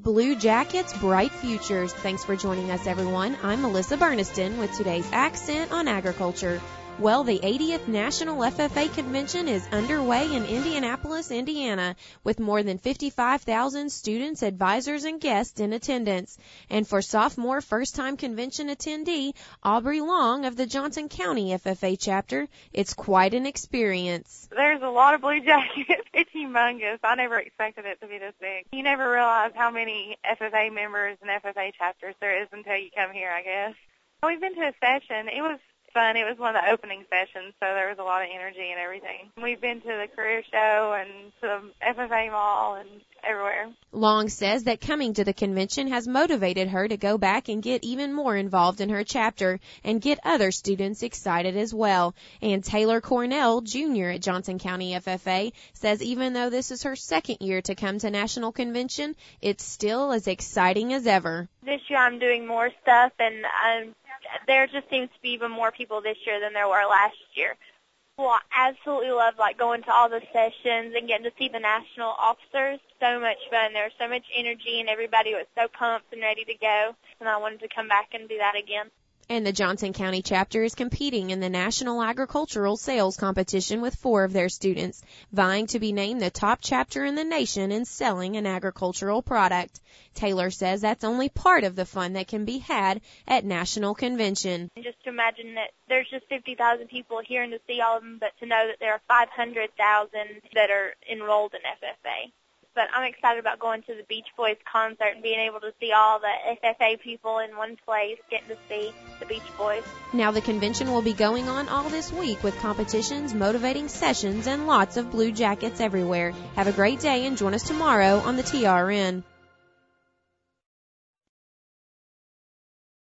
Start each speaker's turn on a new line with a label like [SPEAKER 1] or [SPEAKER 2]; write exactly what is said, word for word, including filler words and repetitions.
[SPEAKER 1] Blue Jackets, Bright Futures. Thanks for joining us, everyone. I'm Melissa Burniston with today's Accent on Agriculture. Well, the eightieth National F F A Convention is underway in Indianapolis, Indiana, with more than fifty-five thousand students, advisors, and guests in attendance. And for sophomore first-time convention attendee Aubrey Long of the Johnson County F F A chapter, it's quite an experience.
[SPEAKER 2] There's a lot of Blue Jackets. It's humongous. I never expected it to be this big. You never realize how many F F A members and F F A chapters there is until you come here, I guess. We've been to a session. It was fun. It was one of the opening sessions, so there was a lot of energy and everything. We've been to the career show and to the F F A mall and everywhere.
[SPEAKER 1] Long says that coming to the convention has motivated her to go back and get even more involved in her chapter and get other students excited as well. And Taylor Cornell, Junior at Johnson County F F A, says even though this is her second year to come to National Convention, it's still as exciting as ever.
[SPEAKER 3] This year I'm doing more stuff, and I'm there just seems to be even more people this year than there were last year. Well, I absolutely love like going to all the sessions and getting to see the national officers. So much fun. There was so much energy and everybody was so pumped and ready to go. And I wanted to come back and do that again.
[SPEAKER 1] And the Johnson County chapter is competing in the National Agricultural Sales Competition with four of their students, vying to be named the top chapter in the nation in selling an agricultural product. Taylor says that's only part of the fun that can be had at National Convention.
[SPEAKER 3] Just to imagine that there's just fifty thousand people here and to see all of them, but to know that there are five hundred thousand that are enrolled in F F A. But I'm excited about going to the Beach Boys concert and being able to see all the F F A people in one place, getting to see the Beach Boys.
[SPEAKER 1] Now the convention will be going on all this week with competitions, motivating sessions, and lots of Blue Jackets everywhere. Have a great day and join us tomorrow on the T R N.